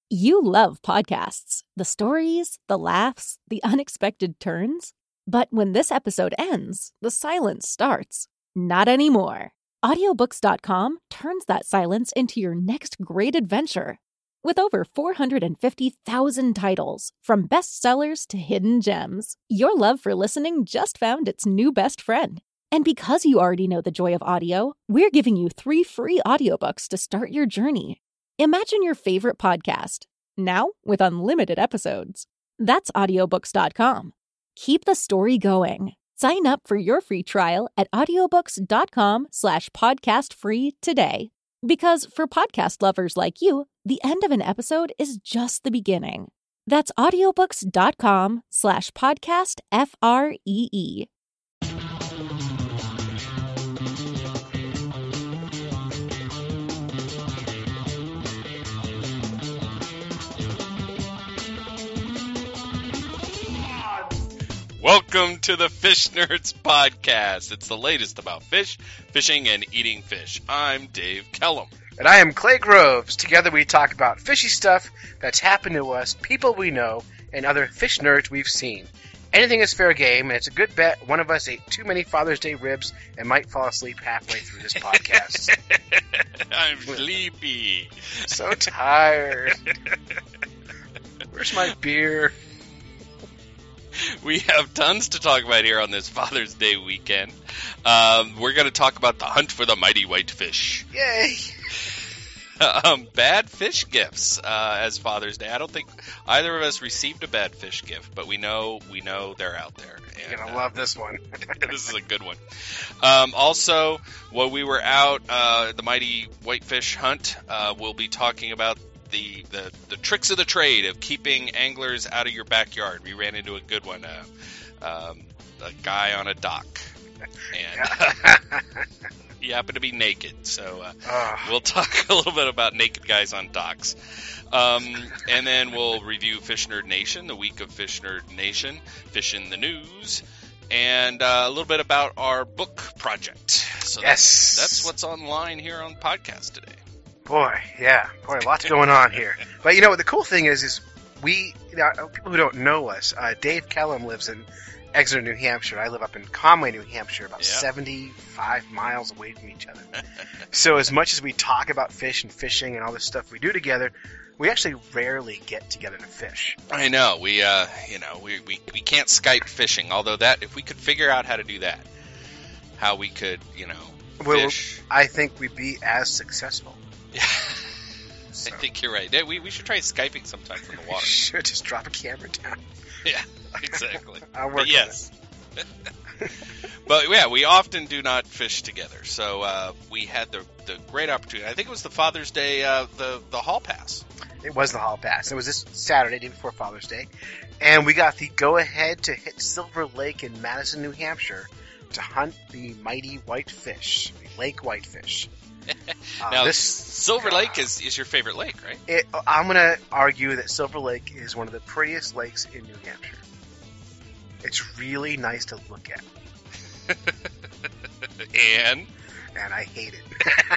You love podcasts, the stories, the laughs, the unexpected turns. But when this episode ends, the silence starts. Not anymore. Audiobooks.com turns that silence into your next great adventure. With over 450,000 titles, from bestsellers to hidden gems, your love for listening just found its new best friend. And because you already know the joy of audio, we're giving you 3 free audiobooks to start your journey. Imagine your favorite podcast, now with unlimited episodes. That's audiobooks.com. Keep the story going. Sign up for your free trial at audiobooks.com/podcastfree today. Because for podcast lovers like you, the end of an episode is just the beginning. That's audiobooks.com/podcastfree. Welcome to the Fish Nerds Podcast. It's the latest about fish, fishing, and eating fish. I'm Dave Kellum. And I am Clay Groves. Together we talk about fishy stuff that's happened to us, people we know, and other fish nerds we've seen. Anything is fair game, and it's a good bet one of us ate too many Father's Day ribs and might fall asleep halfway through this podcast. I'm sleepy. So tired. Where's my beer? We have tons to talk about here on this Father's Day weekend. We're going to talk about the hunt for the mighty whitefish. Yay! Bad fish gifts as Father's Day. I don't think either of us received a bad fish gift, but we know they're out there. You're going to love this one. This is a good one. Also, while we were out, the mighty whitefish hunt, we'll be talking about the tricks of the trade of keeping anglers out of your backyard. We ran into a good one, a guy on a dock, and he happened to be naked. So we'll talk a little bit about naked guys on docks, and then we'll review Fish Nerd Nation, the week of Fish Nerd Nation, Fish in the News, and a little bit about our book project. So yes, that's what's online here on the podcast today. Boy, lots going on here. But you know what the cool thing is we, people who don't know us, Dave Kellum lives in Exeter, New Hampshire. I live up in Conway, New Hampshire, about 75 miles away from each other. So as much as we talk about fish and fishing and all this stuff we do together, we actually rarely get together to fish. I know. We can't Skype fishing, although that, if we could figure out how to do that, how we could, fish. I think we'd be as successful. Yeah, so. I think you're right. We should try Skyping sometime from the water. Should just drop a camera down. Yeah, exactly. I'll work on it. But yeah, we often do not fish together. So we had the great opportunity. I think it was the Father's Day, the Hall Pass. It was the Hall Pass. It was this Saturday, day before Father's Day. And we got the go-ahead to hit Silver Lake in Madison, New Hampshire to hunt the mighty whitefish, the lake whitefish. Now, Silver Lake is your favorite lake, right? I'm going to argue that Silver Lake is one of the prettiest lakes in New Hampshire. It's really nice to look at. And I hate it.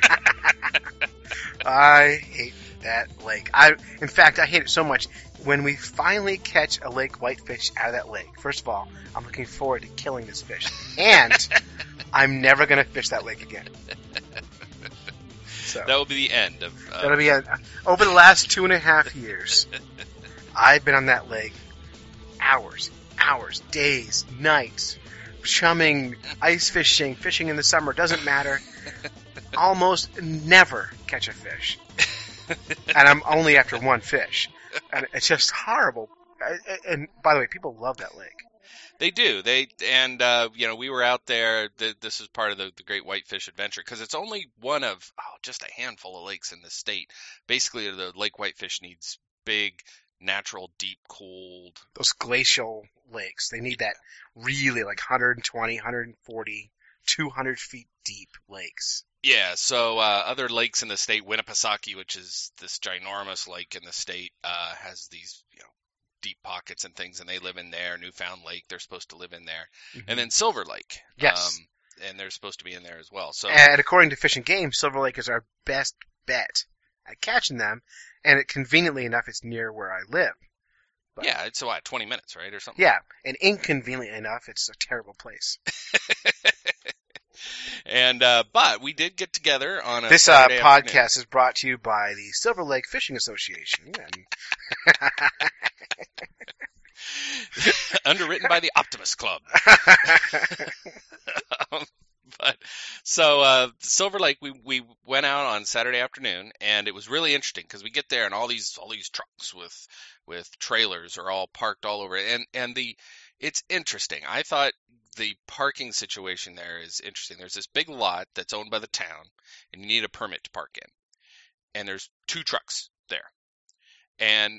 I hate that lake. In fact, I hate it so much. When we finally catch a lake whitefish out of that lake, first of all, I'm looking forward to killing this fish. And I'm never going to fish that lake again. So, that will be the end of... That'll be over the last 2.5 years, I've been on that lake hours, days, nights, chumming, ice fishing, fishing in the summer, doesn't matter. Almost never catch a fish. And I'm only after one fish. And it's just horrible. And by the way, people love that lake. They do. We were out there. This is part of the Great Whitefish Adventure because it's only one of just a handful of lakes in the state. Basically, the lake whitefish needs big, natural, deep, cold. Those glacial lakes. They need that really like 120, 140, 200 feet deep lakes. Yeah, so other lakes in the state, Winnipesaukee, which is this ginormous lake in the state, has these, deep pockets and things, and they live in there. Newfound Lake, they're supposed to live in there. Mm-hmm. And then Silver Lake. Yes. And they're supposed to be in there as well. So, and according to Fish and Game, Silver Lake is our best bet at catching them, and conveniently enough, it's near where I live. But, yeah, it's 20 minutes, right, or something? Yeah, and inconveniently enough, it's a terrible place. And but we did get together on a This Saturday podcast is brought to you by the Silver Lake Fishing Association. Underwritten by the Optimist Club. But so Silver Lake, we went out on Saturday afternoon, and it was really interesting because we get there and all these trucks with trailers are all parked all over, and it's interesting. I thought the parking situation there is interesting. There's this big lot that's owned by the town, and you need a permit to park in, and there's 2 trucks there, and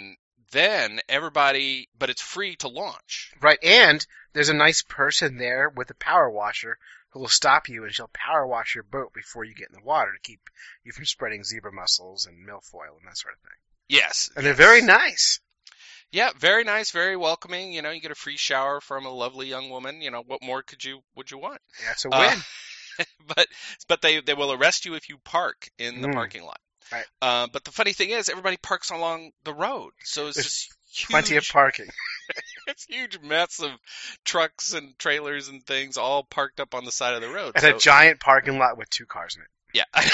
then everybody, but it's free to launch. Right, and there's a nice person there with a power washer who will stop you, and she'll power wash your boat before you get in the water to keep you from spreading zebra mussels and milfoil and that sort of thing. Yes. And they're very nice. Yeah, very nice, very welcoming. You get a free shower from a lovely young woman. What more would you want? Yeah, it's a win. But they will arrest you if you park in the parking lot. Right. But the funny thing is, everybody parks along the road, so it's just huge, plenty of parking. It's a huge mess of trucks and trailers and things all parked up on the side of the road. And a giant parking lot with 2 cars in it. Yeah.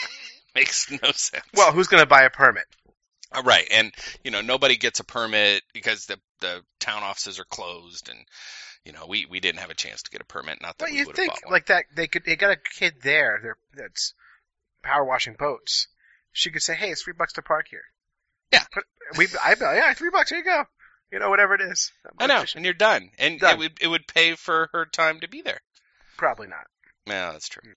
Makes no sense. Well, who's going to buy a permit? Right, and nobody gets a permit because the town offices are closed, and we didn't have a chance to get a permit. Not that But we you would think have bought one. like that they got a kid there that's power washing boats. She could say, "Hey, it's $3 to park here." Yeah, yeah, $3. Here you go. Whatever it is. I know, and you're done, and it would pay for her time to be there. Probably not. Yeah, that's true.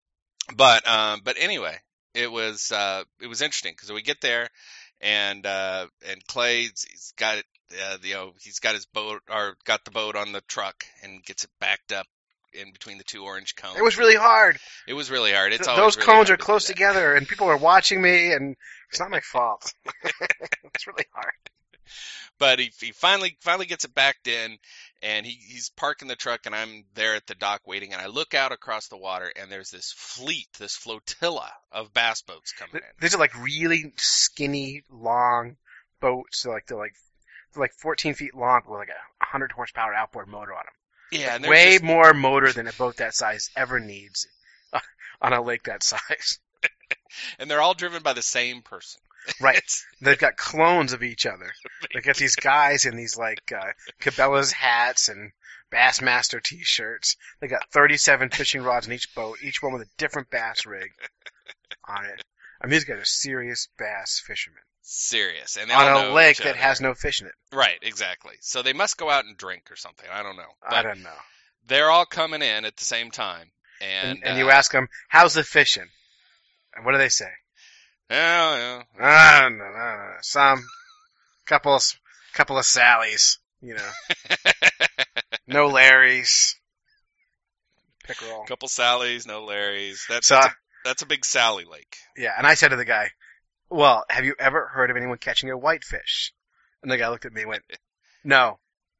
But anyway, it was interesting because we get there. And Clay, he's got it. He's got his boat, or got the boat on the truck, and gets it backed up in between the 2 orange cones. It was really hard. It was really hard. It's those really cones hard are close together, and people are watching me, and it's not my fault. It's really hard. But he finally gets it backed in, and he's parking the truck, and I'm there at the dock waiting, and I look out across the water, and there's this flotilla of bass boats coming in. These are like really skinny, long boats. They're like 14 feet long with like a 100 horsepower outboard motor on them. Yeah, and way more motor than a boat that size ever needs on a lake that size. And they're all driven by the same person. Right. They've got clones of each other. They got these guys in these like Cabela's hats and Bassmaster t-shirts. They got 37 fishing rods in each boat, each one with a different bass rig on it. I mean, these guys are serious bass fishermen. Serious. And they on all a know lake each that other. has no fish in it. Right, exactly. So they must go out and drink or something. I don't know. But I don't know. They're all coming in at the same time. And you ask them, how's the fishing? And what do they say? Yeah. I don't know. Some couple of Sallies, No Larrys. Pickerel. Couple Sallies, no Larrys. That's a big Sally lake. Yeah, and I said to the guy, well, have you ever heard of anyone catching a whitefish? And the guy looked at me and went, no.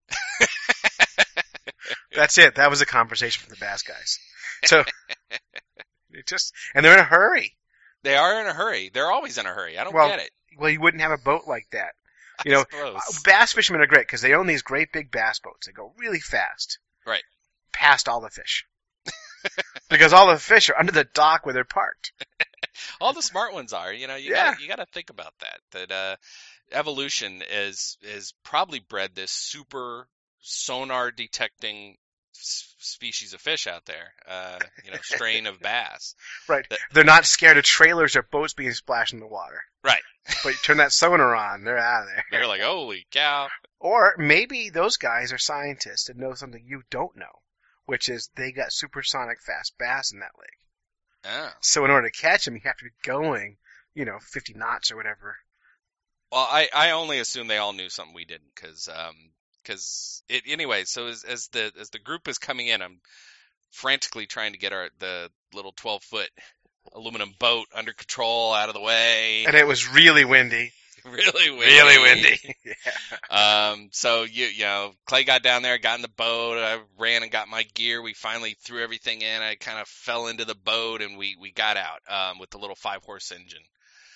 That's it. That was a conversation with the bass guys. So, and they're in a hurry. They are in a hurry. They're always in a hurry. I don't get it. Well, you wouldn't have a boat like that. Suppose. Bass fishermen are great because they own these great big bass boats. They go really fast. Right. Past all the fish. Because all the fish are under the dock where they're parked. All the smart ones are. You got to think about that. That evolution is probably bred this super sonar detecting species of fish out there. Strain of bass. Right. They're not scared of trailers or boats being splashed in the water. Right. But you turn that sonar on, they're out of there. They're like, holy cow. Or maybe those guys are scientists and know something you don't know, which is they got supersonic fast bass in that lake. Oh. So in order to catch them, you have to be going, 50 knots or whatever. Well, I only assume they all knew something we didn't, because anyway. So as the group is coming in, I'm frantically trying to get the little 12-foot aluminum boat under control, out of the way. And it was really windy. Really windy. Really windy. Yeah. So Clay got down there, got in the boat. I ran and got my gear. We finally threw everything in. I kind of fell into the boat, and we got out with the little 5-horse engine.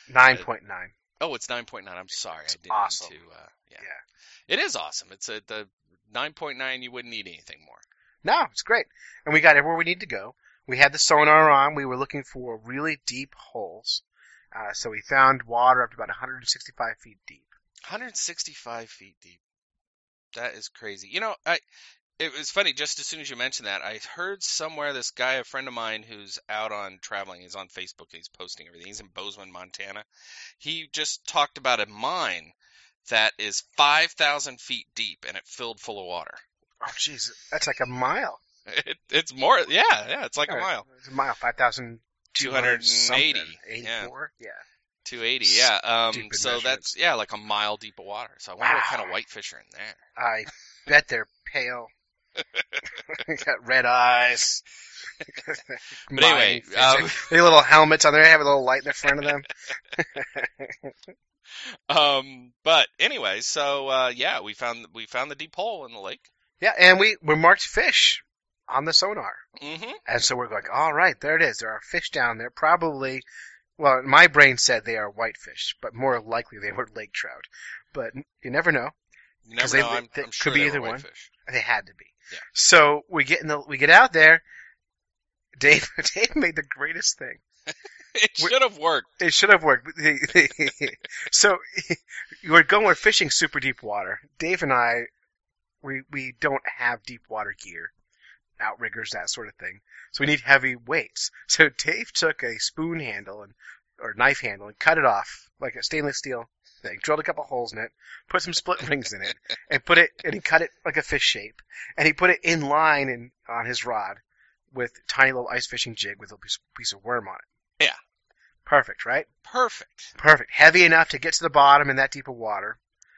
9.9. Oh, it's 9.9. I'm sorry, It's I didn't awesome. mean to. Yeah, Yeah. it is awesome. It's the 9.9. You wouldn't need anything more. No, it's great. And we got everywhere we need to go. We had the sonar on. We were looking for really deep holes. So we found water up to about 165 feet deep. 165 feet deep. That is crazy. It was funny, just as soon as you mentioned that, I heard somewhere this guy, a friend of mine who's out on traveling, he's on Facebook, he's posting everything. He's in Bozeman, Montana. He just talked about a mine that is 5,000 feet deep and it filled full of water. Oh, jeez. That's like a mile. It's more, yeah, it's like a mile. It's a mile, 5,280. 84? Yeah. 280, yeah. Stupid So measurements. that's, like a mile deep of water. So I wonder what kind of whitefish are in there. I bet they're pale. Got red eyes. But anyway, they little helmets on there. They have a little light in the front of them. But anyway, so yeah, we found the deep hole in the lake. Yeah, and we marked fish on the sonar. Mm-hmm. And so we're like, all right, there it is. There are fish down there. Probably, well, my brain said they are whitefish, but more likely they were lake trout. But you never know. You never know. I'm could sure be they either were one. whitefish. They had to be. Yeah. So we get out there. Dave made the greatest thing. It should have worked. It should have worked. So we're fishing super deep water. Dave and I, we don't have deep water gear, outriggers, that sort of thing. So we need heavy weights. So Dave took a spoon handle or knife handle and cut it off like a stainless steel thing. Drilled a couple holes in it, put some split rings in it, and he cut it like a fish shape. And he put it in line on his rod with a tiny little ice fishing jig with a piece of worm on it. Yeah. Perfect, right? Perfect. Heavy enough to get to the bottom in that deep of water.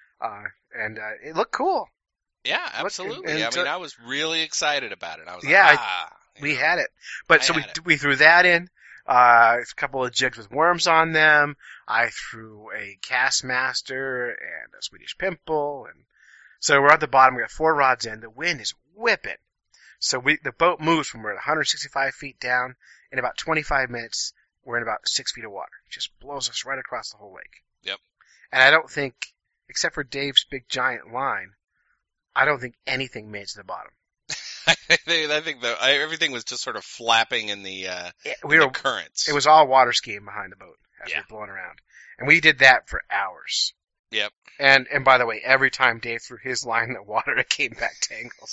And it looked cool. Yeah, absolutely. I was really excited about it. I was like, we had it. But so we threw that in. A couple of jigs with worms on them. I threw a Castmaster and a Swedish Pimple. And so we're at the bottom. We got 4 rods in. The wind is whipping. So the boat moves from we're at 165 feet down. In about 25 minutes, we're in about 6 feet of water. It just blows us right across the whole lake. Yep. And I don't think, except for Dave's big giant line, I don't think anything made it to the bottom. I think everything was just sort of flapping in the currents. It was all water skiing behind the boat as we were blowing around. And we did that for hours. Yep. And by the way, every time Dave threw his line in the water, it came back tangled.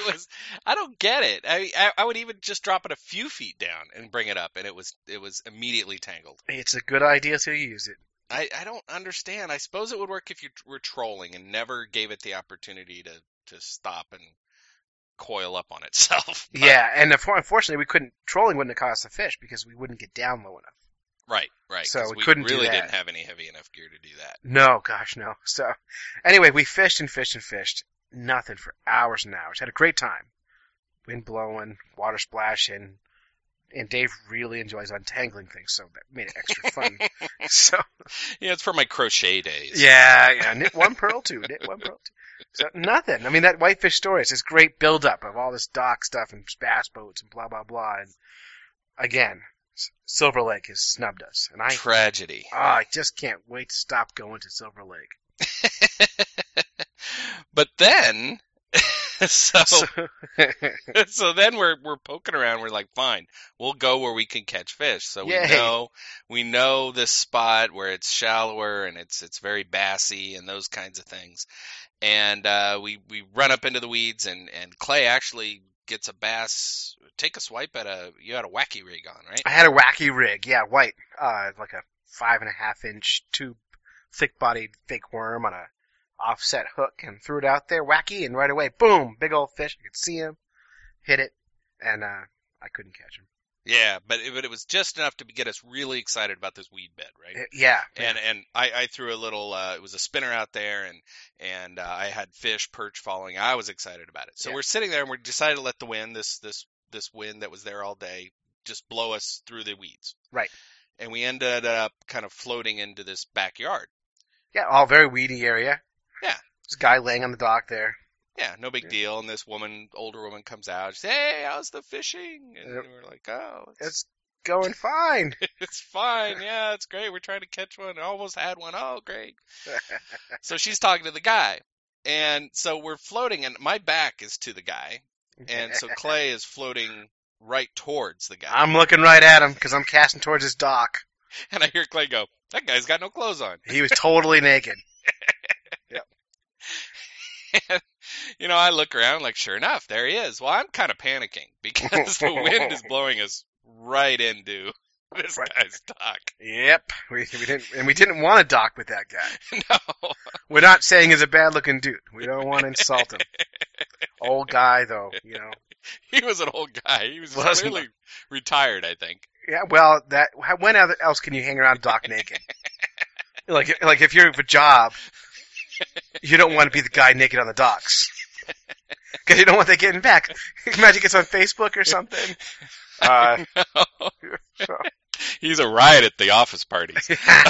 I don't get it. I would even just drop it a few feet down and bring it up, and it was immediately tangled. It's a good idea to use it. I don't understand. I suppose it would work if you were trolling and never gave it the opportunity to stop and coil up on itself. But, yeah, and unfortunately, trolling wouldn't have caught us a fish because we wouldn't get down low enough. Right. So we really do that. didn't have any heavy enough gear to do that. No, gosh, no. So anyway, we fished and fished and fished. Nothing for hours and hours. Had a great time. Wind blowing, water splashing, and Dave really enjoys untangling things, so that made it extra fun. So yeah, it's for my crochet days. Yeah. Knit one, pearl two. So nothing. I mean, that whitefish story is this great build-up of all this dock stuff and bass boats and blah, blah, blah. And again, Silver Lake has snubbed us. And Tragedy. I just can't wait to stop going to Silver Lake. But then, so then we're poking around. We're like, fine, we'll go where we can catch fish. So we know this spot where it's shallower and it's very bassy and those kinds of things. And we run up into the weeds and Clay actually gets a bass. Take a swipe you had a wacky rig on, right? I had a wacky rig, yeah, white, like a 5.5-inch tube, thick-bodied fake worm on a offset hook, and threw it out there, wacky, and right away, boom, big old fish. I could see him, hit it, and I couldn't catch him. Yeah, but it was just enough to get us really excited about this weed bed, right? Yeah. And I threw a little. It was a spinner out there, and I had fish, perch following. I was excited about it. So we're sitting there, and we decided to let the wind, this wind that was there all day, just blow us through the weeds. Right. And we ended up kind of floating into this backyard. Yeah, all very weedy area. Yeah. There's a guy laying on the dock there. Yeah, no big deal. And this older woman comes out. She says, "Hey, how's the fishing?" And we're like, "Oh, it's going fine. It's fine. Yeah, it's great. We're trying to catch one. I almost had one. Oh, great. So she's talking to the guy. And so we're floating, and my back is to the guy. And so Clay is floating right towards the guy. I'm looking right at him because I'm casting towards his dock. And I hear Clay go, that guy's got no clothes on. He was totally naked. And, I look around like, sure enough, there he is. Well, I'm kind of panicking because the wind is blowing us right into this guy's dock. Yep. We didn't want to dock with that guy. No. We're not saying he's a bad-looking dude. We don't want to insult him. Old guy, though, He was an old guy. He was clearly retired, I think. Yeah, well, when else can you hang around a dock naked? Like if you have a job, you don't want to be the guy naked on the docks. Because you don't want that getting back. Imagine he gets on Facebook or something. He's a riot at the office parties.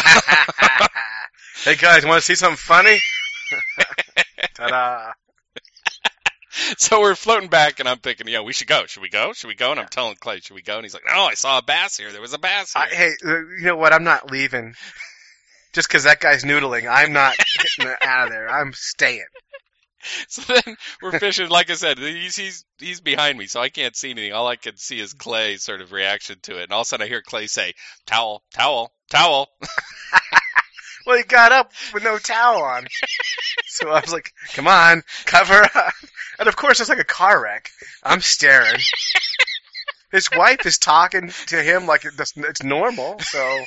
Hey guys, want to see something funny? Ta-da. So we're floating back, and I'm thinking, we should go. Should we go? Should we go? And I'm telling Clay, should we go? And he's like, no, I saw a bass here. There was a bass here. Hey, you know what? I'm not leaving. Just because that guy's noodling. I'm not getting out of there. I'm staying. So then we're fishing. Like I said, he's behind me, so I can't see anything. All I can see is Clay's sort of reaction to it. And all of a sudden I hear Clay say, towel, towel, towel. Well, he got up with no towel on. So I was like, come on, cover up. And of course, it's like a car wreck. I'm staring. His wife is talking to him like it's normal, so,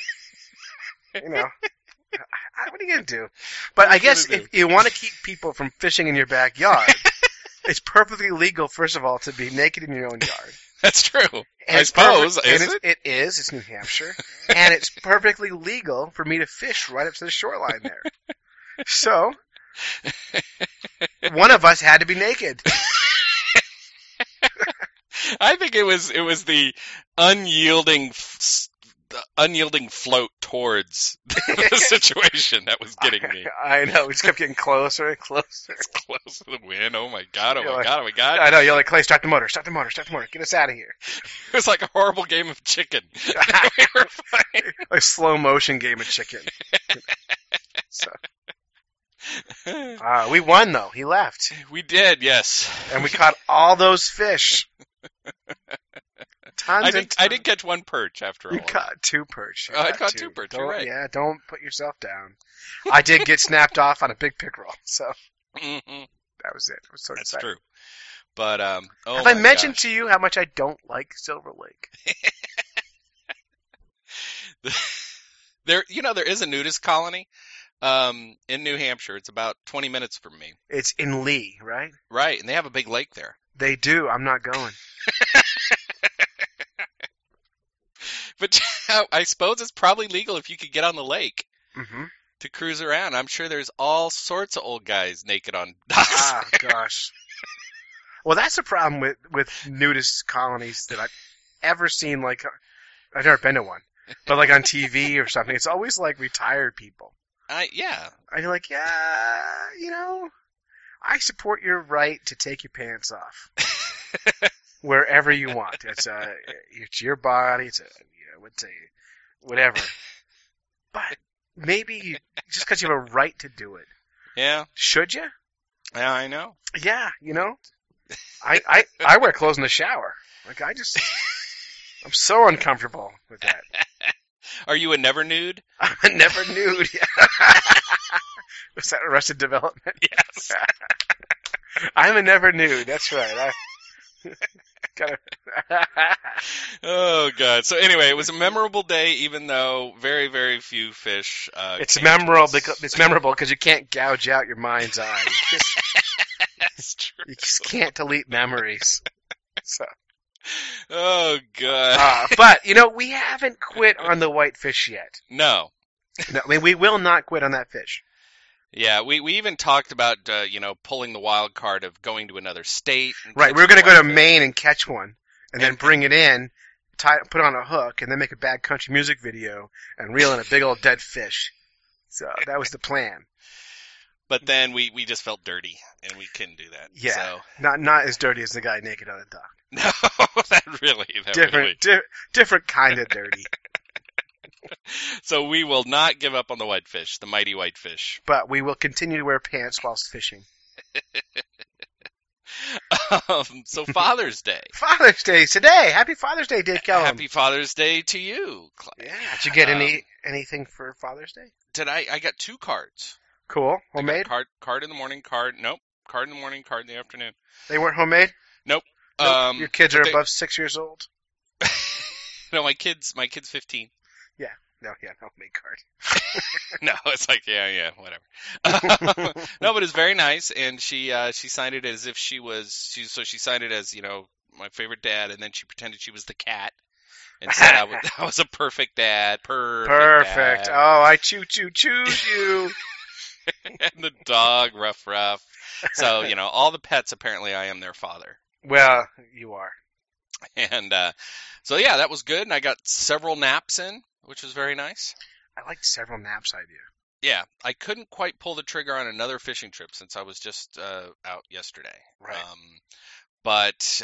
what are you going to do? But I guess if you want to keep people from fishing in your backyard, it's perfectly legal, first of all, to be naked in your own yard. That's true. And I suppose, is it? It is. It's New Hampshire. And it's perfectly legal for me to fish right up to the shoreline there. So, one of us had to be naked. I think it was the unyielding float towards the situation that was getting me. I know. We just kept getting closer and closer. It's close to the wind. Oh my god, oh my god, oh my god. I know. You're like, Clay, start the motor. Get us out of here. It was like a horrible game of chicken. We were fighting. A slow motion game of chicken. So. We won, though. He left. We did, yes. And we caught all those fish. I did catch one perch after all. You caught two perch. I caught two perch, you're right. Yeah, don't put yourself down. I did get snapped off on a big pickerel, so that was it. I was so That's excited. true. But, have I mentioned to you how much I don't like Silver Lake? There is a nudist colony in New Hampshire. It's about 20 minutes from me. It's in Lee, right? Right, and they have a big lake there. They do. I'm not going. But I suppose it's probably legal if you could get on the lake Mm-hmm. to cruise around. I'm sure there's all sorts of old guys naked on docks. Ah, gosh. Well, that's the problem with nudist colonies that I've ever seen. Like, I've never been to one, but like on TV or something, it's always like retired people. Yeah. I'm like, yeah, I support your right to take your pants off wherever you want. It's your body. Whatever. But maybe just because you have a right to do it. Yeah. Should you? Yeah, I know. Yeah, I wear clothes in the shower. Like I'm so uncomfortable with that. Are you a never nude? I'm a never nude. Was that Arrested Development? Yes. I'm a never nude. That's right. Oh god. So anyway, it was a memorable day, even though very, very few fish. It's memorable because you can't gouge out your mind's eye. That's true. You just can't delete memories. So. Oh god. But we haven't quit on the whitefish yet. No. I mean, we will not quit on that fish. Yeah, we even talked about pulling the wild card of going to another state. Right, we were going to go to Maine and catch one, and then bring it in, put it on a hook, and then make a bad country music video and reel in a big old dead fish. So that was the plan. But then we just felt dirty, and we couldn't do that. Yeah, so. not as dirty as the guy naked on the dock. No, that really. Different kind of dirty. So we will not give up on the whitefish, the mighty whitefish. But we will continue to wear pants whilst fishing. So Father's Day. Father's Day today. Happy Father's Day, Dave Kellum. Happy Father's Day to you, Clay. Yeah. Did you get anything for Father's Day? I got 2 cards. Cool. Homemade? Card in the morning, Nope. Card in the morning, card in the afternoon. They weren't homemade? Nope. Your kids are above 6 years old? No, my kid's 15. Yeah. No, homemade card. No, it's like, yeah, whatever. No, but it's very nice, and she signed it as if she signed it as, my favorite dad, and then she pretended she was the cat, and said I was a perfect dad. Perfect. Dad. Oh, I choose you. And the dog, rough. So, all the pets, apparently I am their father. Well, you are. And so, yeah, that was good, and I got several naps in, which was very nice. I like several naps idea. Yeah, I couldn't quite pull the trigger on another fishing trip since I was just out yesterday. Right. But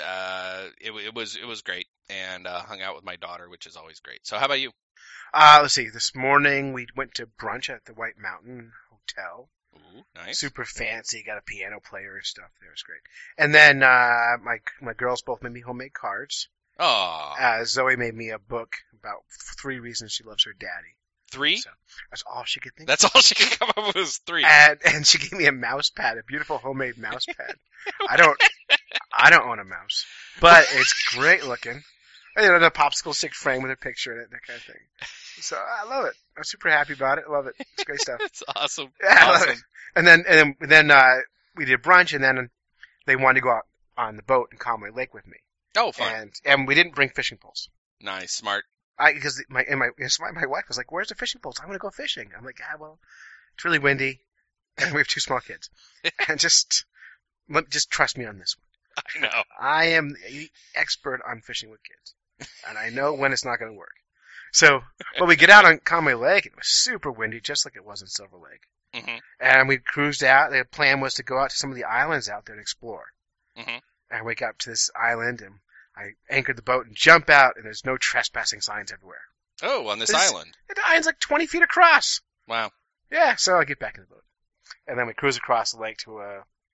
it was great, and hung out with my daughter, which is always great. So how about you? Let's see. This morning we went to brunch at the White Mountain Hotel. Ooh, nice. Super fancy. Got a piano player and stuff there. It was great. And then my girls both made me homemade cards. Oh. Zoe made me a book about 3 reasons she loves her daddy. 3? So that's all she could think. That's all she could come up with was 3. And she gave me a mouse pad, a beautiful homemade mouse pad. I don't own a mouse, but it's great looking. The popsicle stick frame with a picture in it, that kind of thing. So I love it. I'm super happy about it. I love it. It's great stuff. It's awesome. Yeah, I love it. And then we did brunch, and then they wanted to go out on the boat in Conway Lake with me. Oh, fun. And we didn't bring fishing poles. Nice, smart. Because my wife was like, "Where's the fishing poles? I want to go fishing." I'm like, well, it's really windy, and we have 2 small kids, and just trust me on this one. I know. I am the expert on fishing with kids, and I know when it's not going to work. So, we get out on Conway Lake. It was super windy, just like it was in Silver Lake. Mm-hmm. And we cruised out. The plan was to go out to some of the islands out there and explore. Mm-hmm. And we got to this island, and I anchored the boat and jump out, and there's no trespassing signs everywhere. Oh, on this island. The island's like 20 feet across. Wow. Yeah, so I get back in the boat. And then we cruise across the lake to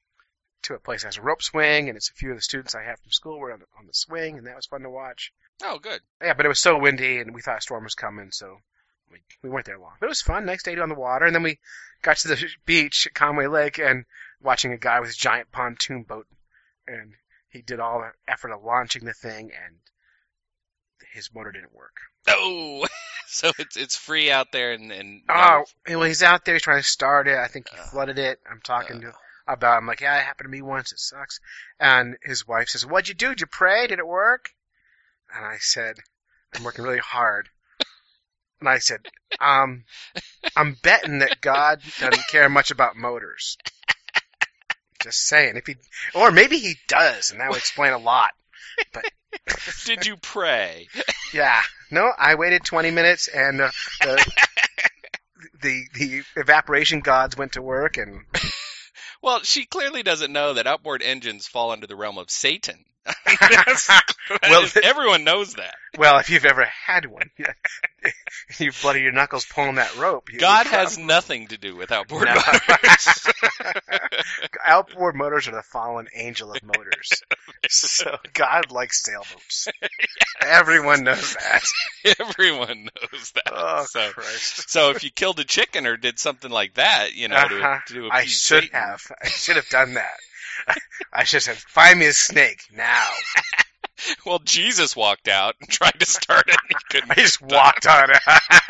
a place that has a rope swing, and it's a few of the students I have from school were on the swing, and that was fun to watch. Oh, good. Yeah, but it was so windy, and we thought a storm was coming, so we weren't there long. But it was fun. Nice day on the water, and then we got to the beach at Conway Lake and watching a guy with his giant pontoon boat, and he did all the effort of launching the thing, and his motor didn't work. Oh, so it's free out there, and well, he's out there. He's trying to start it. I think he flooded it. I'm talking to about. I'm like, yeah, it happened to me once. It sucks. And his wife says, "What'd you do? Did you pray? Did it work?" And I said, "I'm working really hard." And I said, I'm betting that God doesn't care much about motors. Just saying. Or maybe he does, and that would explain a lot. But did you pray? Yeah. No, I waited 20 minutes, and the evaporation gods went to work, and... Well, she clearly doesn't know that outboard engines fall under the realm of Satan. Everyone knows that. Well, if you've ever had one, you bloody your knuckles pulling that rope. God has nothing to do with outboard motors. Outboard motors are the fallen angel of motors. So God likes sailboats. Everyone knows that. Everyone knows that. Oh, Christ. So if you killed a chicken or did something like that, to do a I should have. I should have done that. I should have said, "Find me a snake now." Well, Jesus walked out and tried to start it, and he couldn't. I just walked on it.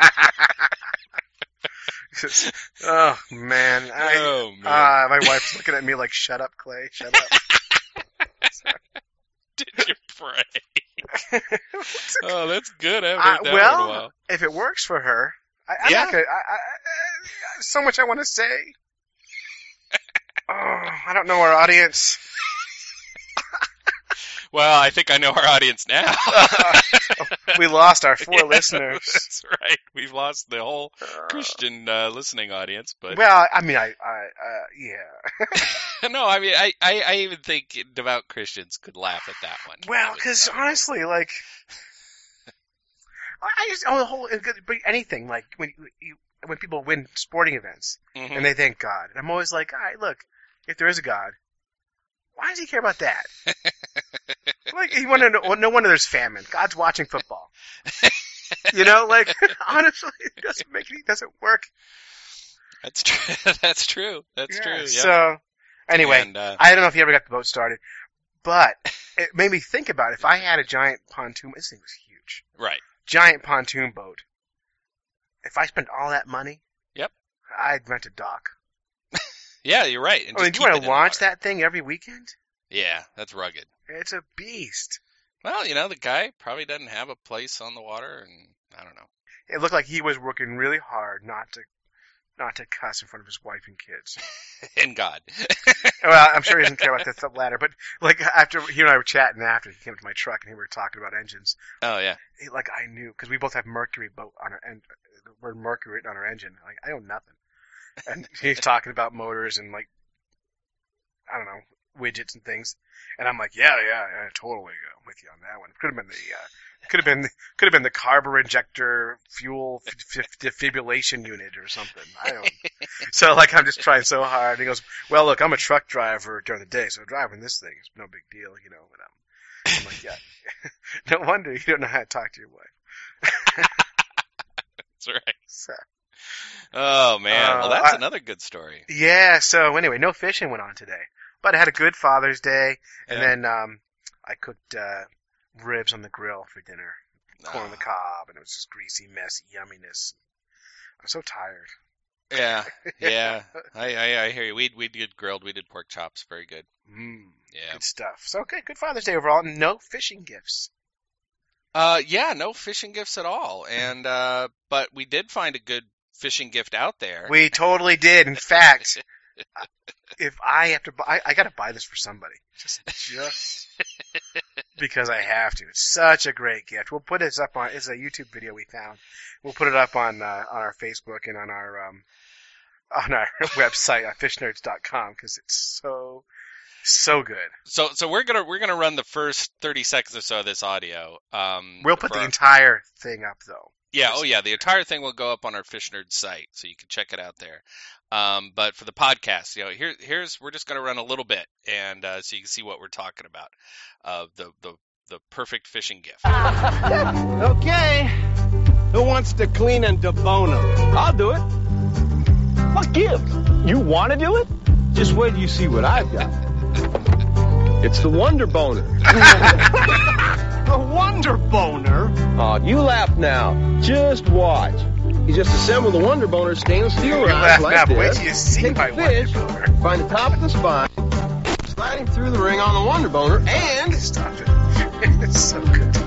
Oh man! My wife's looking at me like, "Shut up, Clay. Shut up." Did you pray? Oh, that's good. I haven't heard that in a while. If it works for her, I'm not gonna. So much I want to say. Oh, I don't know our audience. Well, I think I know our audience now. We lost our 4 listeners. That's right. We've lost the whole Christian listening audience. But Well, I mean, yeah. no, I mean, I even think devout Christians could laugh at that one. Well, because honestly, like, I just the whole anything like when people win sporting events and they thank God, and I'm always like, all right, look, if there is a God, why does he care about that? Like, you want to know? No wonder there's famine. God's watching football. Like, honestly, it doesn't work. That's true. That's true. That's true. Yep. So, anyway, And, I don't know if you ever got the boat started, but it made me think about if I had a giant pontoon. This thing was huge. Right. Giant pontoon boat. If I spent all that money, Yep. I'd rent a dock. Yeah, you're right. And I mean, do you want to launch that thing every weekend? Yeah, that's rugged. It's a beast. Well, the guy probably doesn't have a place on the water, and I don't know. It looked like he was working really hard not to cuss in front of his wife and kids. And God. Well, I'm sure he doesn't care about the latter, but like after he and I were chatting after he came to my truck and we were talking about engines. Oh yeah. I knew because we both have Mercury boat on our and the word Mercury written on our engine. Like I know nothing, and he's talking about motors and like I don't know widgets and things, and I'm like, yeah, totally with you on that one. Could have been the carburetor injector fuel defibrillation unit or something. I don't. So like I'm just trying so hard. He goes, well, look, I'm a truck driver during the day, so driving this thing is no big deal, And I'm like, yeah. No wonder you don't know how to talk to your wife. That's right. So, oh man, well that's another good story. Yeah. So anyway, no fishing went on today, but I had a good Father's Day, and then I cooked ribs on the grill for dinner, corn on the cob, and it was just greasy, messy yumminess. I'm so tired. Yeah. I hear you. We did grilled. We did pork chops. Very good. Yeah. Good stuff. So okay, good Father's Day overall. No fishing gifts. Yeah, no fishing gifts at all. And but we did find a good fishing gift out there. We totally did. In fact, if I have to buy, I got to buy this for somebody. Just because I have to. It's such a great gift. We'll put this up on. It's a YouTube video we found. We'll put it up on our Facebook and on our website at fishnerds.com because it's so good. So we're gonna run the first 30 seconds or so of this audio. We'll put the entire thing up though. Yeah. Oh yeah. The entire thing will go up on our Fish Nerds site, so you can check it out there. But for the podcast, here's we're just gonna run a little bit, and so you can see what we're talking about. The perfect fishing gift. Okay. Who wants to clean and debone them? I'll do it. What gift? You want to do it? Just wait till you see what I've got. It's the Wonder Boner. The Wonder Boner? Oh, you laugh now. Just watch. You just assemble the Wonder Boner stainless steel rods like this. Wait till you see take my the fish, Wonder Boner. find the top of the spine, slide him through the ring on the Wonder Boner, and Stop it. It's so good.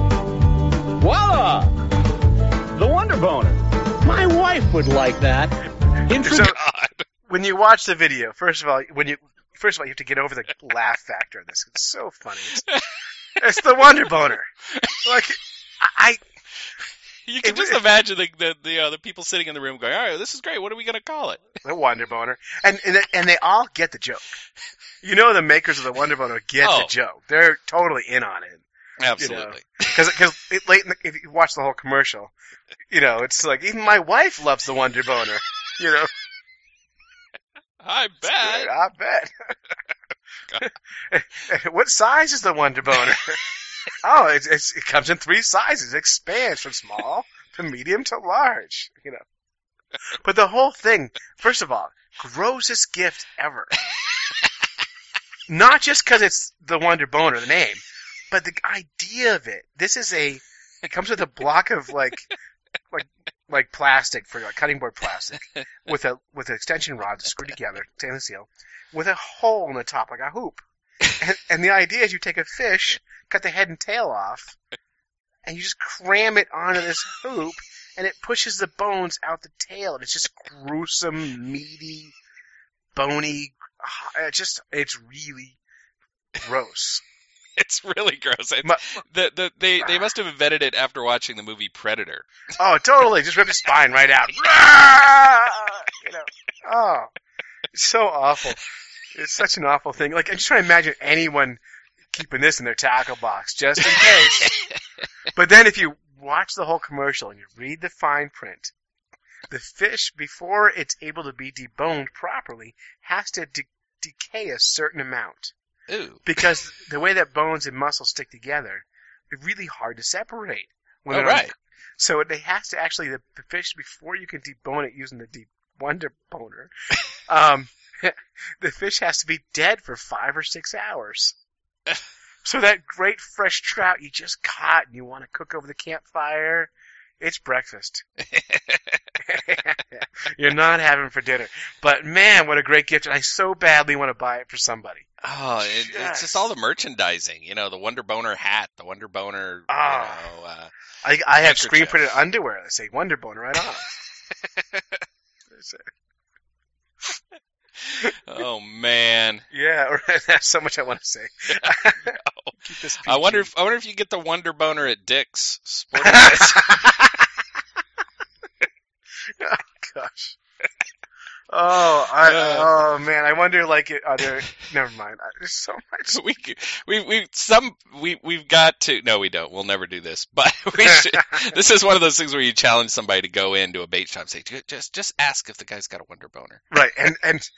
voila! The Wonder Boner. My wife would like that. So, when you watch the video, first of all, you have to get over the laugh factor of this. It's so funny. It's the Wonder Boner. Like, You can just imagine the people sitting in the room going, all right, this is great. What are we going to call it? The Wonder Boner. And they all get the joke. The makers of the Wonder Boner get the joke. They're totally in on it. Absolutely. Because if you watch the whole commercial, it's like, even my wife loves the Wonder Boner. I bet. I bet. What size is the Wonder Boner? Oh, it comes in 3 sizes. It expands from small to medium to large. But the whole thing, first of all, grossest gift ever. Not just because it's the Wonder Boner, the name, but the idea of it. It comes with a block of like plastic for cutting board plastic with an extension rod screwed together, stainless steel, with a hole in the top like a hoop. And the idea is you take a fish, cut the head and tail off, and you just cram it onto this hoop, and it pushes the bones out the tail, and it's just gruesome, meaty, bony. It's really gross. It's really gross. My- They must have invented it after watching the movie Predator. Oh, totally. Just rip his spine right out. You know. Oh, it's so awful. It's such an awful thing. Like, I'm just trying to imagine anyone keeping this in their tackle box just in case. But then if you watch the whole commercial and you read the fine print, the fish, before it's able to be deboned properly, has to decay a certain amount. Ooh. Because the way that bones and muscles stick together, they're really hard to separate. When Oh, they're right. So they has to actually, the fish, before you can debone it using the Wonder Boner, the fish has to be dead for 5 or 6 hours. So that great fresh trout you just caught and you want to cook over the campfire, it's breakfast. You're not having for dinner. But man, what a great gift. And I so badly want to buy it for somebody. Oh, it's just all the merchandising. You know, the Wonder Boner hat, the Wonder Boner, I have handkerchief. screen printed underwear that say Wonder Boner right on it. Oh man. Yeah, that's so much I want to say. Keep this I PG. wonder if you get the Wonder Boner at Dick's Sporting Goods. Oh gosh. Oh man, I wonder. Like, are there? Never mind. There's so much. We've got to. No, we don't. We'll never do this. But we should. This is one of those things where you challenge somebody to go into a bait shop and say, just ask if the guy's got a Wonder Boner. Right, and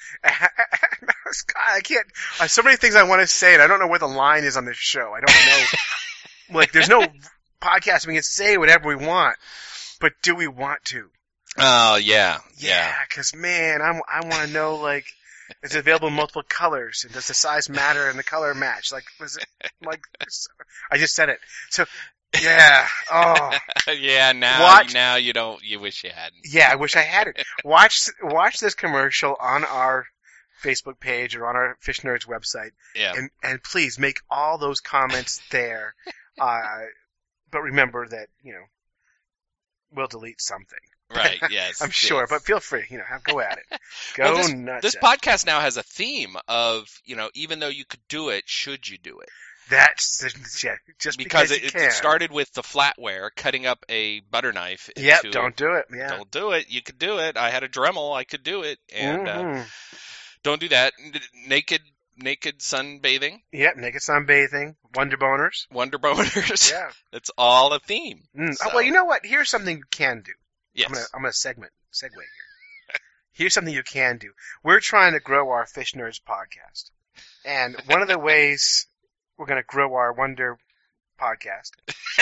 I can't. So many things I want to say, and I don't know where the line is on this show. I don't know. Like, there's no podcast we can say whatever we want, but do we want to? Oh yeah. Yeah, because man, I want to know, like, is it available in multiple colors, and does the size matter and the color match? Like, was it like? I just said it. So, yeah. Oh, Yeah. Now you don't. You wish you hadn't. yeah. I wish I had it. Watch this commercial on our Facebook page or on our Fish Nerds website, Yeah. and please make all those comments there. But remember that we'll delete something. Right. Yes. I'm sure, yes. but feel free. Go at it. Go Well, nuts. This podcast now has a theme of, even though you could do it, should you do it? That's just Because you it can. started with the flatware, cutting up a butter knife. Yep, into- don't do it. Yeah. Don't do it. You could do it. I had a Dremel. I could do it. And Mhm. don't do that. Naked sunbathing. Yep, naked sunbathing, Wonder Boners. Wonder Boners. Yeah. It's all a theme. Mm. So, Oh, well, you know what? Here's something you can do. Yes. I'm gonna segue here. Here's something you can do. We're trying to grow our Fish Nerds podcast, and one of the ways we're gonna grow our Wonder podcast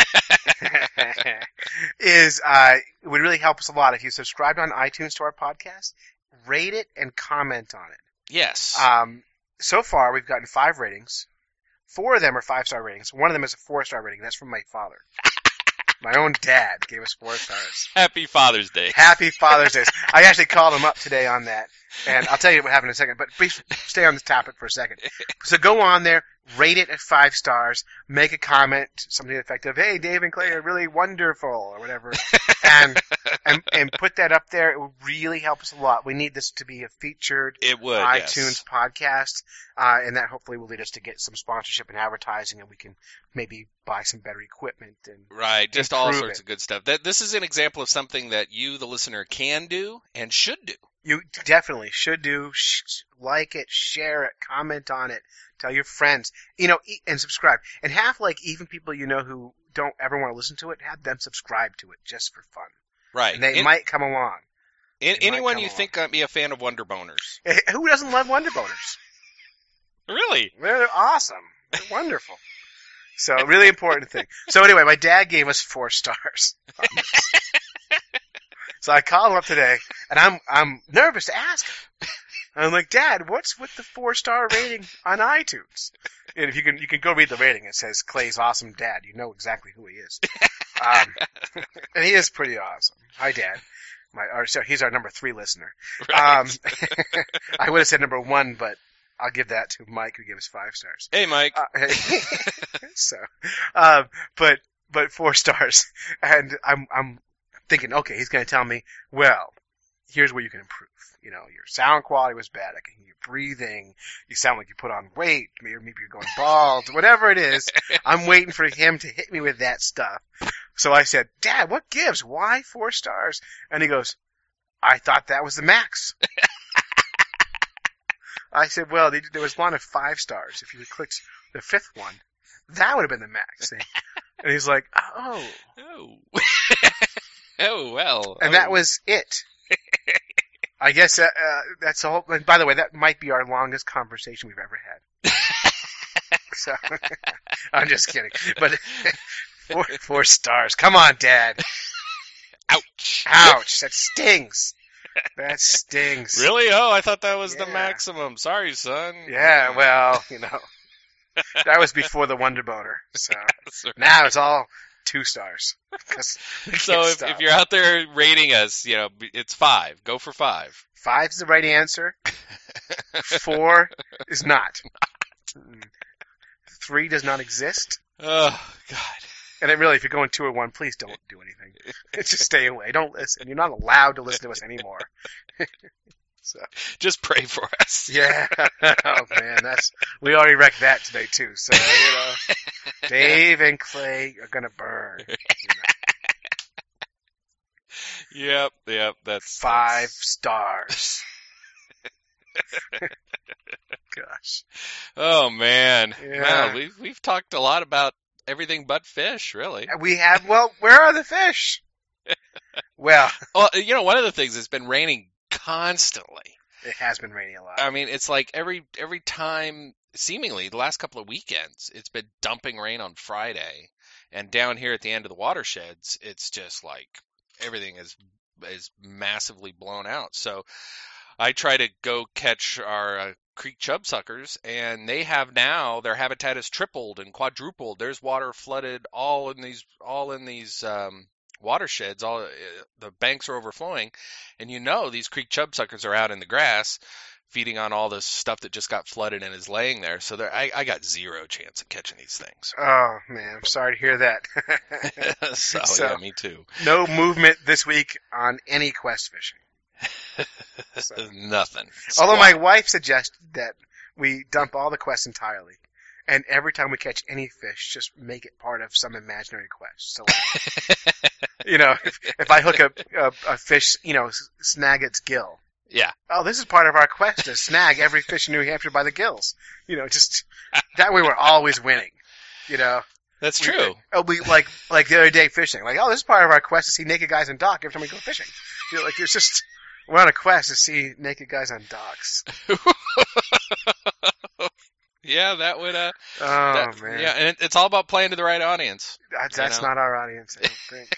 is it would really help us a lot if you subscribed on iTunes to our podcast, rate it, and comment on it. Yes. So far, we've gotten 5 ratings. 4 of them are 5-star ratings. One of them is a 4-star rating. That's from my father. My own dad gave us 4 stars. Happy Father's Day. Happy Father's Day. I actually called him up today on that, and I'll tell you what happened in a second, but please stay on this topic for a second. So go on there, rate it at 5 stars, make a comment, something effective, hey, Dave and Clay are really wonderful, or whatever, and put that up there. It would really help us a lot. We need this to be a featured It would. iTunes Yes. podcast, and that hopefully will lead us to get some sponsorship and advertising, and we can maybe buy some better equipment. And Right. Just all improve sorts it. of good stuff. This is an example of something that you, the listener, can do and should do. you definitely should do. Like it, share it, comment on it, tell your friends, and subscribe. And have even people who don't ever want to listen to it, have them subscribe to it just for fun. Right. And they might come along. might Anyone come you along. think might be a fan of Wonder Boners? Who doesn't love Wonder Boners? Really? They're awesome. They're wonderful. So, really important thing. So anyway, my dad gave us 4 stars. So I called him up today, and I'm nervous to ask him. I'm like, Dad, what's with the 4-star rating on iTunes? And if you can go read the rating. It says Clay's awesome dad. You know exactly who he is. And he is pretty awesome. Hi, Dad. So he's our number 3 listener. Right. I would have said number 1, but I'll give that to Mike, who gave us 5 stars. Hey, Mike. But 4 stars, and I'm thinking, okay, he's going to tell me, well, here's where you can improve. You know, your sound quality was bad. I can hear you breathing. You sound like you put on weight. Maybe you're going bald. Whatever it is, I'm waiting for him to hit me with that stuff. So I said, Dad, what gives? Why 4 stars? And he goes, I thought that was the max. I said, well, there was one of 5 stars. If you had clicked the 5th one, that would have been the max. And he's like, oh. Oh, well. And that was it. I guess that's all. And by the way, that might be our longest conversation we've ever had. So, I'm just kidding. But 4 stars. Come on, Dad. Ouch. Ouch. That stings. That stings. Really? Oh, I thought that was the maximum. Sorry, son. Yeah, well, you know. That was before the Wonder Boner. So now it's all 2 stars. So if you're out there rating us, you know, it's 5. Go for 5. 5 is the right answer. 4 is not. 3 does not exist. Oh, God. And then really, if you're going 2 or 1, please don't do anything. Just stay away. Don't listen. You're not allowed to listen to us anymore. So just pray for us. Yeah. Oh man, we already wrecked that today too. So you know, Dave and Clay are gonna burn. You know. Yep. That's 5 stars. Gosh. Oh man. Yeah. Wow, we've talked a lot about everything but fish, really. We have. Well, where are the fish? Well, you know, one of the things has been raining constantly. It has been raining a lot. I mean, it's like every time, seemingly the last couple of weekends, it's been dumping rain on Friday, and down here at the end of the watersheds, it's just like everything is massively blown out. So I try to go catch our creek chub suckers, and they have now their habitat is tripled and quadrupled. There's water flooded all in these watersheds. All the banks are overflowing, and you know these creek chub suckers are out in the grass feeding on all this stuff that just got flooded and is laying there. So I got 0 chance of catching these things. Oh man, I'm sorry to hear that. So yeah, me too. No movement this week on any quest fishing. So. Nothing. Although my wife suggested that we dump all the quests entirely, and every time we catch any fish, just make it part of some imaginary quest. So, you know, if I hook a fish, you know, snag its gill. Yeah. Oh, this is part of our quest to snag every fish in New Hampshire by the gills. You know, just that way we're always winning. You know. That's true. We like the other day fishing. Like, oh, this is part of our quest to see naked guys on dock every time we go fishing. You know, like it's just. We're on a quest to see naked guys on docks. Yeah, that would. Man. Yeah, and it's all about playing to the right audience. That's not our audience, I don't think.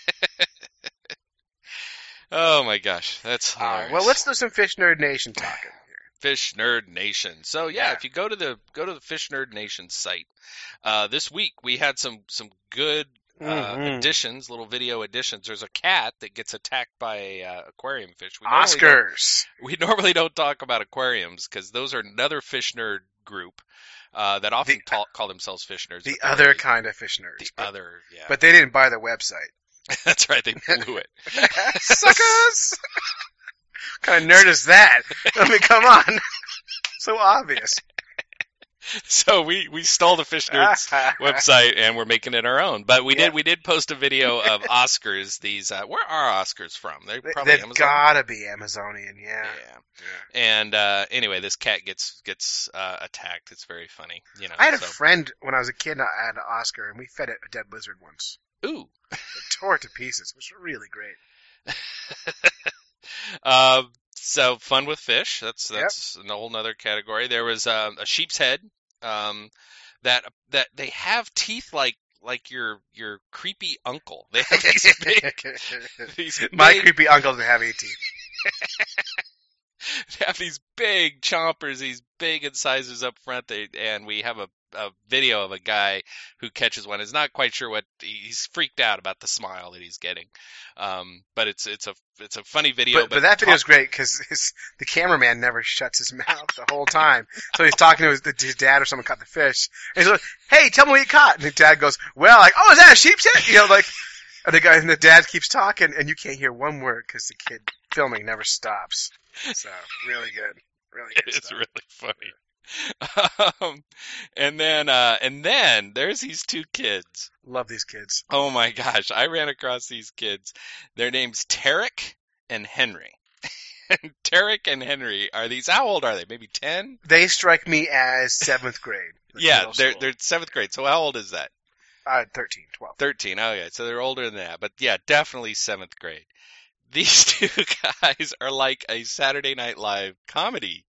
Oh my gosh, that's hilarious. Well, let's do some Fish Nerd Nation talking here. Fish Nerd Nation. So yeah, if you go to the Fish Nerd Nation site, this week we had some good. Additions, little video additions. There's a cat that gets attacked by aquarium fish. We normally don't talk about aquariums because those are another fish nerd group that often call themselves fish nerds. The other kind of fish nerds. Yeah. But they didn't buy the website. That's right, they blew it. Suckers! What kind of nerd is that? I mean, come on. So obvious. So we stole the Fish Nerds website and we're making it our own. But we did post a video of Oscars. These where are Oscars from? They're probably They've Amazon. gotta be Amazonian, yeah. And anyway, this cat gets attacked. It's very funny. You know. I had a friend when I was a kid. I had an Oscar, and we fed it a dead lizard once. Ooh. It tore it to pieces. It was really great. So fun with fish. That's a whole nother category. There was a sheep's head that they have teeth like your creepy uncle. They have these big, My creepy uncle doesn't have any teeth. They have these big chompers, these big incisors up front. And we have a video of a guy who catches one. Is not quite sure what he's freaked out about the smile that he's getting. But it's a funny video. But that video is great because the cameraman never shuts his mouth the whole time. So he's talking to his dad or someone caught the fish. And he's like, "Hey, tell me what you caught." And the dad goes, "Well, like, oh, is that a sheep's head?" You know, like, and the dad keeps talking, and you can't hear one word because the kid filming never stops. So really good. Really good It's stuff. really funny. And then there's these two kids. Love these kids. Oh my gosh, I ran across these kids. Their names Tarek and Henry. And Tarek and Henry are these. How old are they? Maybe 10? They strike me as 7th grade. Like Yeah, middle they're school. 7th grade. So how old is that? 13, 12. 13. Oh yeah, so they're older than that. But yeah, definitely 7th grade. These two guys are like a Saturday Night Live comedy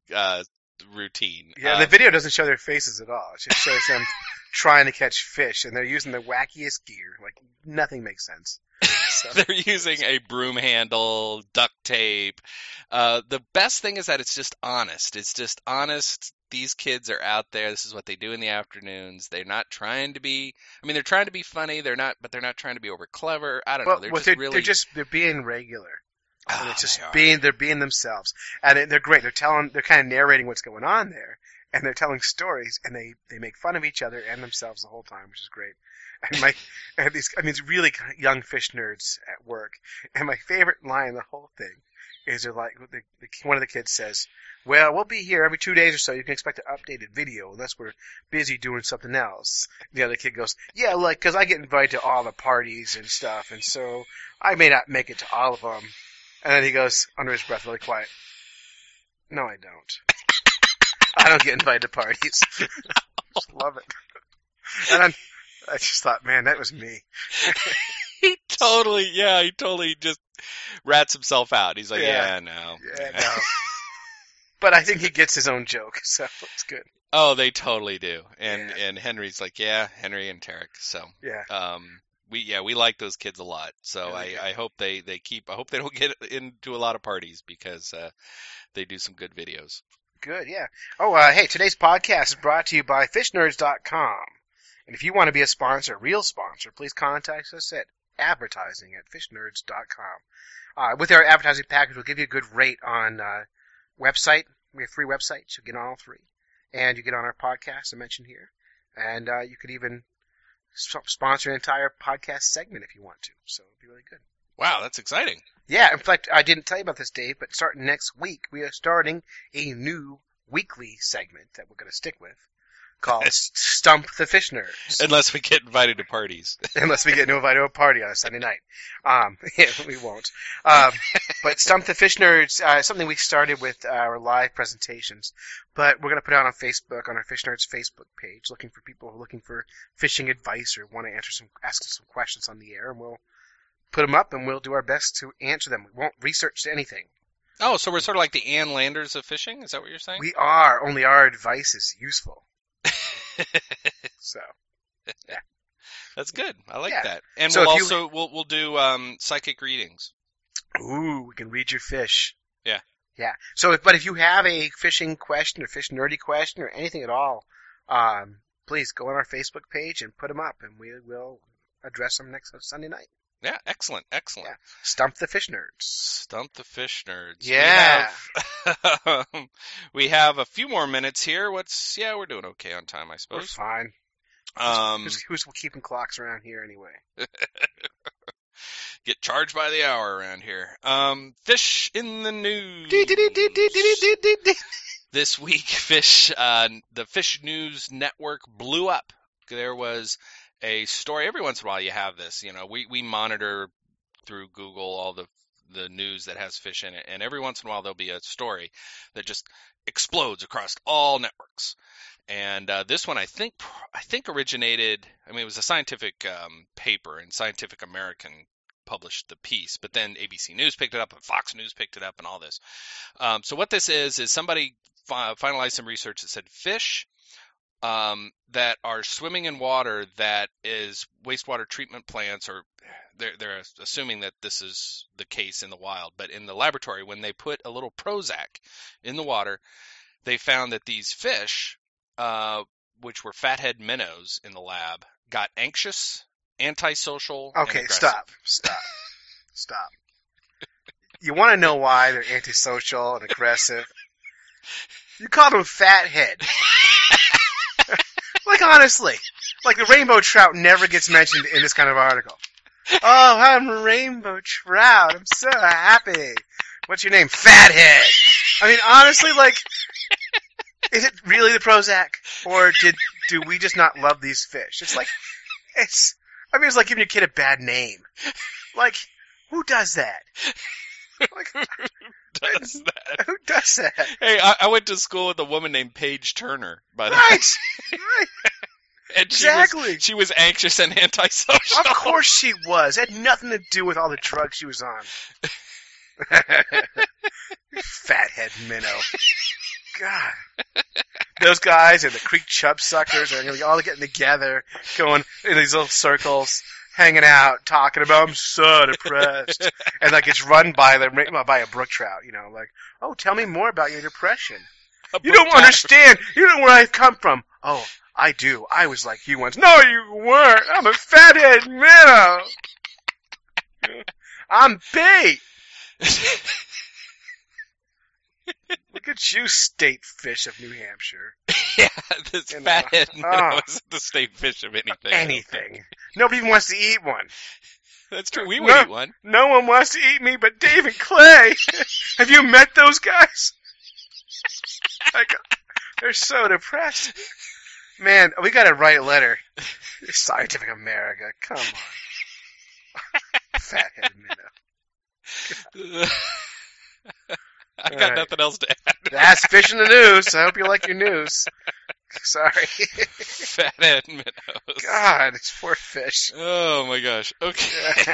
routine. Yeah, the video doesn't show their faces at all. It just shows them trying to catch fish, and they're using the wackiest gear. Like, nothing makes sense. So, They're using a broom handle, duct tape. The best thing is that it's just honest. It's just honest. These kids are out there. This is what they do in the afternoons. They're not trying to be. I mean, they're trying to be funny. They're not trying to be over clever. I don't know. they're being regular. And it's just they are. they're being themselves. And they're great. They're kind of narrating what's going on there. And they're telling stories, and they make fun of each other and themselves the whole time, which is great. And these really kind of young fish nerds at work. And my favorite line in the whole thing is they're like, one of the kids says, well, we'll be here every 2 days or so. You can expect an updated video unless we're busy doing something else. The other kid goes, yeah, like, because I get invited to all the parties and stuff, and so I may not make it to all of them. And then he goes, under his breath, really quiet, no, I don't. I don't get invited to parties. Just love it. And then I just thought, man, that was me. He totally just rats himself out. He's like, Yeah. no. Yeah, no. But I think he gets his own joke, so it's good. Oh, they totally do. And Yeah. and Henry's like, yeah, Henry and Tarek. So, Yeah. we like those kids a lot. So Yeah, I hope they don't get into a lot of parties because they do some good videos. Good, yeah. Oh, hey, today's podcast is brought to you by FishNerds.com. And if you want to be a sponsor, a real sponsor, please contact us at advertising@FishNerds.com. With our advertising package, we'll give you a good rate on website. We have free websites. You get on all three. And you get on our podcast I mentioned here. And you could even sponsor an entire podcast segment if you want to. So it'd be really good. Wow, that's exciting. Yeah, in fact, I didn't tell you about this, Dave, but starting next week, we are starting a new weekly segment that we're going to stick with called Stump the Fish Nerds. Unless we get invited to parties. Unless we get invited to a party on a Sunday night. Yeah, we won't. But Stump the Fish Nerds is something we started with our live presentations, but we're going to put it out on Facebook, on our Fish Nerds Facebook page, looking for people who are looking for fishing advice or want to ask some questions on the air, and we'll put them up, and we'll do our best to answer them. We won't research anything. Oh, so we're sort of like the Ann Landers of fishing? Is that what you're saying? We are, only our advice is useful. So, yeah. That's good. I like Yeah. that. And So we'll do psychic readings. Ooh, we can read your fish. Yeah. Yeah. So, but if you have a fishing question or fish nerdy question or anything at all, please go on our Facebook page and put them up, and we will address them next Sunday night. Yeah, excellent. Yeah. Stump the Fish Nerds. Stump the Fish Nerds. Yeah. We have a few more minutes here. We're doing okay on time, I We're suppose. fine. Um, Who's keeping clocks around here anyway? get charged by the hour around here. Fish in the news. This week, the Fish News Network blew up. There was a story. Every once in a while you have this. You know, we monitor through Google all the news that has fish in it, and every once in a while there'll be a story that just explodes across all networks. And this one I think originated. I mean, it was a scientific paper, and Scientific American published the piece, but then ABC News picked it up, and Fox News picked it up, and all this. So what this is somebody finalized some research that said fish that are swimming in water that is wastewater treatment plants, or they're assuming that this is the case in the wild, but in the laboratory, when they put a little Prozac in the water, they found that these fish, which were fathead minnows in the lab, got anxious, antisocial, and Okay, aggressive. stop. You want to know why they're antisocial and aggressive? You called them fathead. Like, honestly, like the rainbow trout never gets mentioned in this kind of article. Oh, I'm a rainbow trout. I'm so happy. What's your name? Fathead. I mean, honestly, like, is it really the Prozac? Or do we just not love these fish? It's like, it's like giving your kid a bad name. Like, who does that? Like, who does that? Hey, I went to school with a woman named Paige Turner, by the way. Right. And Exactly. She was anxious and antisocial. Of course she was. It had nothing to do with all the drugs she was on. Fathead minnow. God. Those guys and the creek chub suckers are going to be all getting together, going in these little circles, hanging out, talking about, I'm so depressed. And like it's run by a brook trout, you know, like, oh, tell me more about your depression. You don't understand. You don't know where I've come from. Oh, I do. I was like you once. No, you weren't. I'm a fathead minnow. I'm bait. Look at you, state fish of New Hampshire. Yeah, this fathead minnow isn't the state fish of anything. Anything. Nobody even wants to eat one. That's true. We would eat one. No one wants to eat me but Dave and Clay. Have you met those guys? Like, they're so depressed. Man, we gotta write a letter. Scientific America, come on. Fathead minnow. I got nothing else to add. That's fish in the news. I hope you like your news. Sorry. Fathead minnows. God, it's poor fish. Oh my gosh. Okay.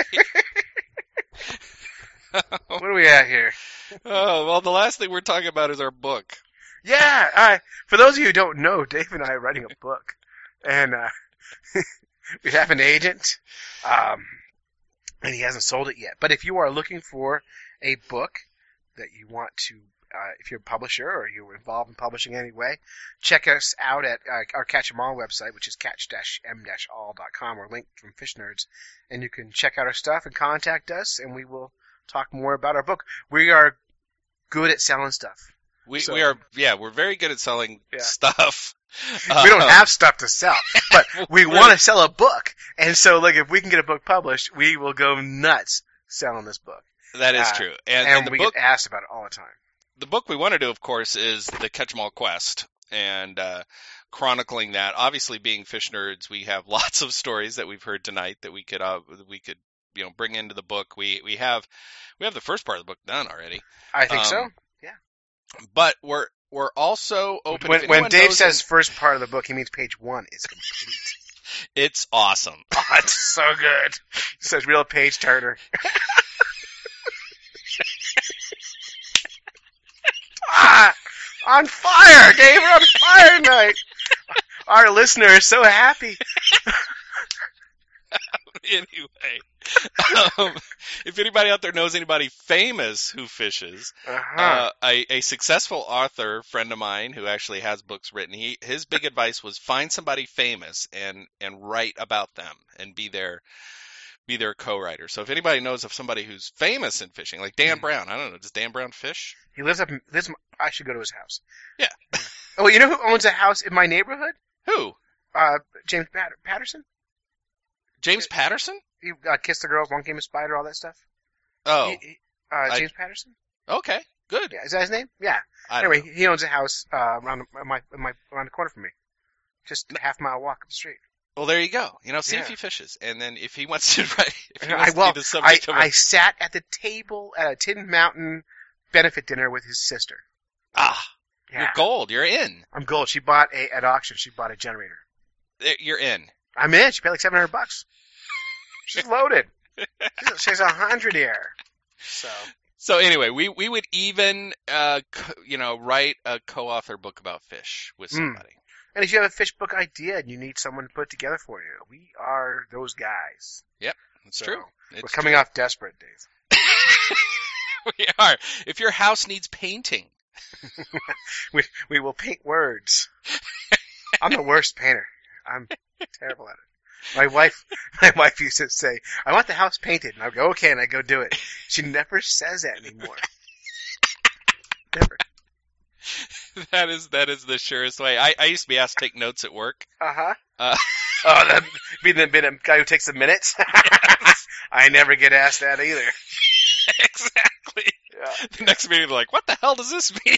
What are we at here? Oh, well, the last thing we're talking about is our book. Yeah, for those of you who don't know, Dave and I are writing a book. And we have an agent, and he hasn't sold it yet. But if you are looking for a book that you want to, if you're a publisher or you're involved in publishing in any way, check us out at our Catch 'em All website, which is catch-m-all.com, or linked from Fish Nerds. And you can check out our stuff and contact us, and we will talk more about our book. We are good at selling stuff. We are we're very good at selling stuff. We don't have stuff to sell, but we want to sell a book. And so, like, if we can get a book published, we will go nuts selling this book. That is true. And the we book, get asked about it all the time. The book we want to do, of course, is the Catch 'em All Quest, and chronicling that. Obviously, being fish nerds, we have lots of stories that we've heard tonight that we could bring into the book. We have the first part of the book done already. I think so. But we're also open. When Dave says first part of the book, he means page 1 is complete. It's awesome. Oh, it's so good. He says real page turner. On fire, Dave! We're on fire tonight. Our listener is so happy. Anyway, if anybody out there knows anybody famous who fishes, a successful author friend of mine who actually has books written, his big advice was find somebody famous and write about them and be their co-writer. So if anybody knows of somebody who's famous in fishing, like Dan Brown, I don't know, does Dan Brown fish? He lives I should go to his house. Yeah. Oh, you know who owns a house in my neighborhood? Who? James Patterson. James Patterson? He Kissed the Girls, One Game of Spider, all that stuff. Oh. James Patterson? Okay, good. Yeah, is that his name? Yeah. Anyway, he owns a house around the corner from me. Just a half-mile walk up the street. Well, there you go. See if he fishes. And then if he wants to write, be the subject of I sat at the table at a Tin Mountain benefit dinner with his sister. Yeah. You're gold. You're in. I'm gold. She bought at auction. She bought a generator. You're in. I'm in. She paid like $700. She's loaded. She's 100 here. So anyway, we would even write a co-author book about fish with somebody. And if you have a fish book idea and you need someone to put it together for you, we are those guys. Yep, that's true. We're coming off desperate, Dave. We are. If your house needs painting, we will paint words. I'm the worst painter. I'm terrible at it. My wife used to say, I want the house painted. And I would go, okay, and I go do it. She never says that anymore. Never. That is the surest way. I used to be asked to take notes at work. That being the guy who takes the minutes? I never get asked that either. Exactly. Yeah. The next meeting, they're like, "What the hell does this mean?"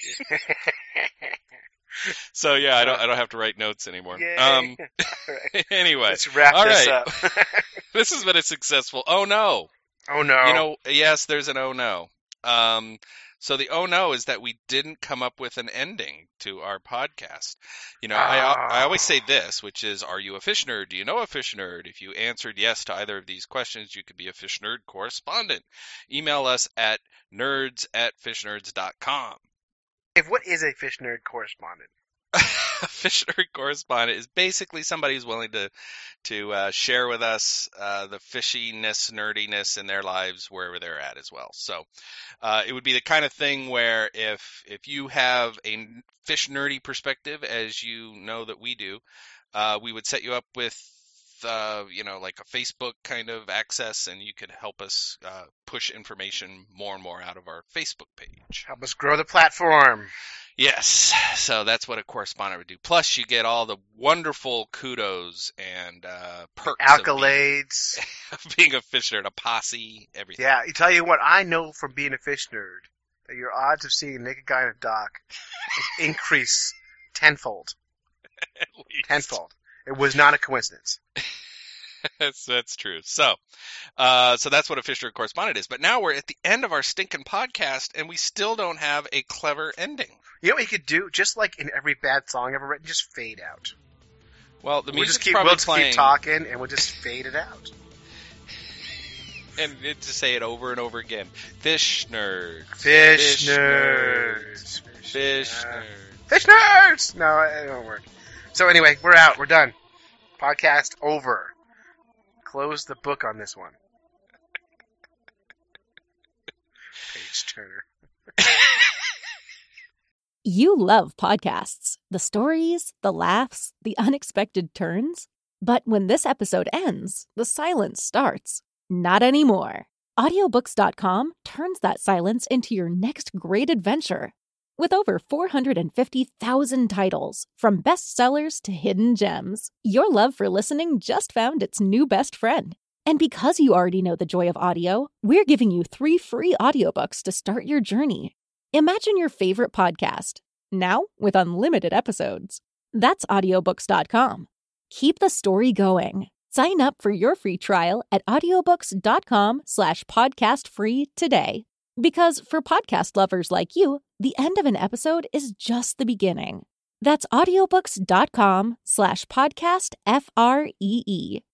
So yeah, I don't have to write notes anymore. Yay. All right. Anyway, Let's wrap all this right. up. This has been a successful. Oh no! Oh no. You know, yes, there's an oh no. So the oh no is that we didn't come up with an ending to our podcast. You know, I always say this, which is, are you a fish nerd? Do you know a fish nerd? If you answered yes to either of these questions, you could be a fish nerd correspondent. Email us at nerds@fishnerds.com. What is a fish nerd correspondent? A fish nerd correspondent is basically somebody who's willing to share with us the fishiness, nerdiness in their lives wherever they're at as well. So it would be the kind of thing where if you have a fish nerdy perspective, as you know that we do, we would set you up with like a Facebook kind of access, and you could help us push information more and more out of our Facebook page. Help us grow the platform. Yes, so that's what a correspondent would do. Plus, you get all the wonderful kudos and perks Accolades. of being a fish nerd, a posse, everything. Yeah, I tell you what, I know from being a fish nerd that your odds of seeing a naked guy in a dock increase tenfold. At least. Tenfold. It was not a coincidence. That's true. So that's what a fish nerd correspondent is. But now we're at the end of our stinking podcast, and we still don't have a clever ending. You know what you could do? Just like in every bad song ever written, just fade out. Well, the music's we'll probably just playing, keep talking, and we'll just fade it out. and to say it over and over again. Fish nerds. Fish nerds. Fish nerds. Fish nerds! No, it don't work. So anyway, we're out. We're done. Podcast over. Close the book on this one. Page Turner. You love podcasts, the stories, the laughs, the unexpected turns. But when this episode ends, the silence starts. Not anymore. Audiobooks.com turns that silence into your next great adventure. With over 450,000 titles, from bestsellers to hidden gems, your love for listening just found its new best friend. And because you already know the joy of audio, we're giving you 3 free audiobooks to start your journey. Imagine your favorite podcast, now with unlimited episodes. That's audiobooks.com. Keep the story going. Sign up for your free trial at audiobooks.com/podcastfree today. Because for podcast lovers like you, the end of an episode is just the beginning. That's audiobooks.com/podcastfree.